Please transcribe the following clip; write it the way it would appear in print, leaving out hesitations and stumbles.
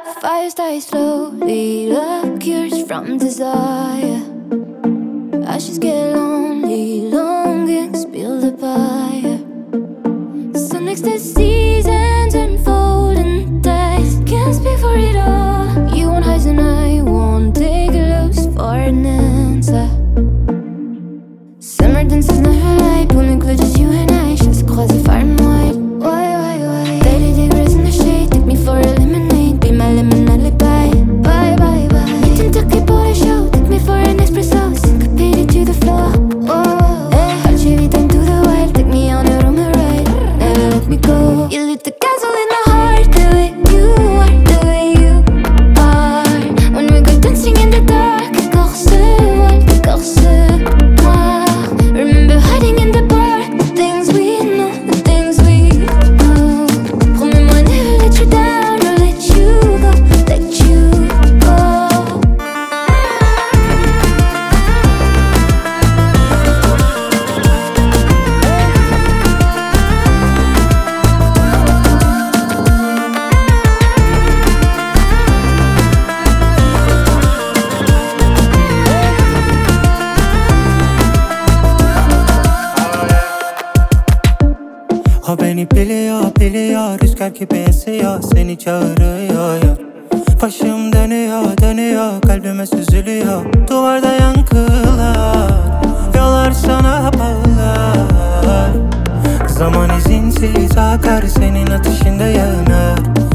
Fires die slowly, love cures from desire. Ashes get lonely, longings build a fire. So next the seasons unfold and days can't speak for it all. You want highs and I won't take lows for an answer. Summer dances never lie, pour me close, just you and I. Just croise the far and wide. Why? Daily degrees in the shade, take me for a lemonade. Be my lemon alibi. Bye. Meeting Taki pour le show, take me for an espresso. Syncopated to the floor. I'll shave it into the wild, take me on a rumor ride. Never let me go. You lit the castle in my heart, the way you are, the way you are. When we go dancing in the dark, corps se noir. Remember hiding in the bar, the things we know, the things we know. Promets-moi never let you down or let you go, let you go. O beni biliyor rüzgar gibi esiyor, seni çağırıyor ya. Başım dönüyor kalbime süzülüyor. Duvarda yankılar, yollar sana bağlar. Zaman izinsiz akar, senin ateşinde yanar.